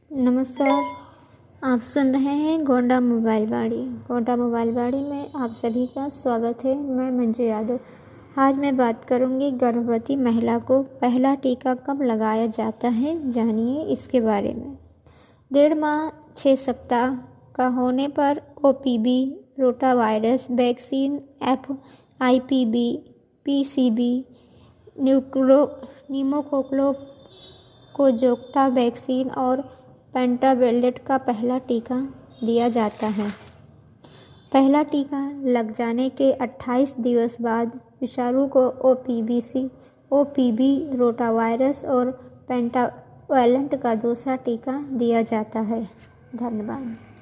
नमस्कार। आप सुन रहे हैं गोंडा मोबाइल वाड़ी। गोंडा मोबाइल वाड़ी में आप सभी का स्वागत है। मैं मंजू यादव। आज मैं बात करूंगी गर्भवती महिला को पहला टीका कब लगाया जाता है, जानिए इसके बारे में। 1.5 माह 6 सप्ताह का होने पर OPV, rotavirus vaccine, FIPV, PCV, pneumococcal vaccine और पेंटावेलेट का पहला टीका दिया जाता है। पहला टीका लग जाने के 28 दिवस बाद विषाणु को OPV, रोटावायरस और पेंटावेलेंट का दूसरा टीका दिया जाता है। धन्यवाद।